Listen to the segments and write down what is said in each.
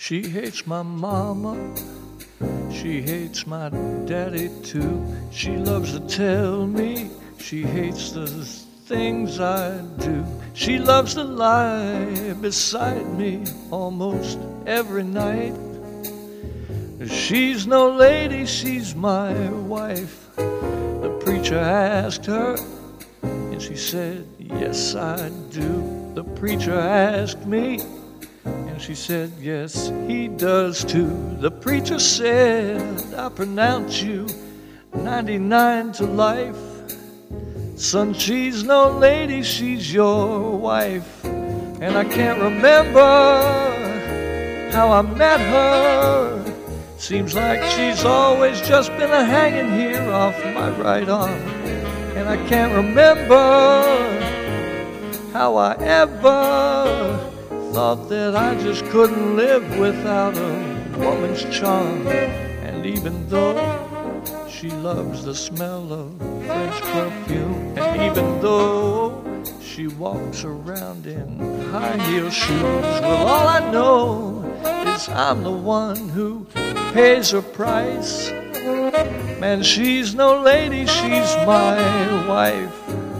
She hates my mama, she hates my daddy too. She loves to tell me she hates the things I do. She loves to lie beside me almost every night. She's no lady, she's my wife. The preacher asked her, and she said, yes, I do. The preacher asked me, and she said, yes, he does too. The preacher said, I pronounce you 99 to life. Son, she's no lady, she's your wife. And I can't remember how I met her. Seems like she's always just been a hanging here off my right arm. And I can't remember how I ever thought that I just couldn't live without a woman's charm. And even though she loves the smell of French perfume, and even though she walks around in high-heel shoes, well, all I know is I'm the one who pays her price. Man, she's no lady, she's my wife.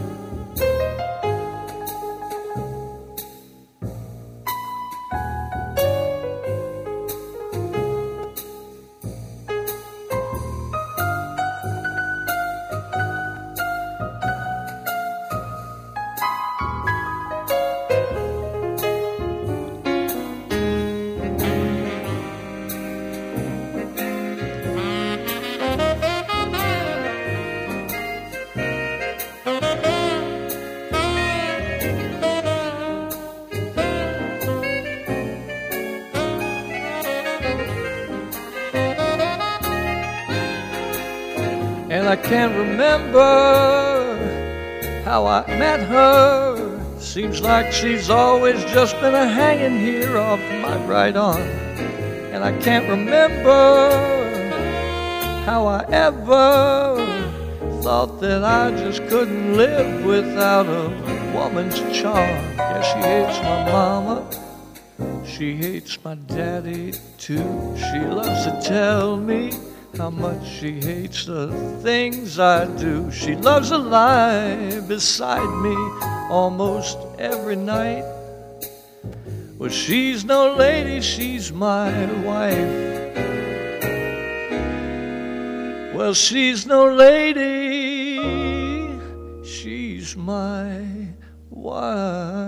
And I can't remember how I met her. Seems like she's always just been a hanging here off my right arm. And I can't remember how I ever thought that I just couldn't live without a woman's charm. Yeah, she hates my mama, she hates my daddy too. She loves to tell me how much she hates the things I do. She loves to lie beside me almost every night. Well, she's no lady, she's my wife. Well, she's no lady, she's my wife.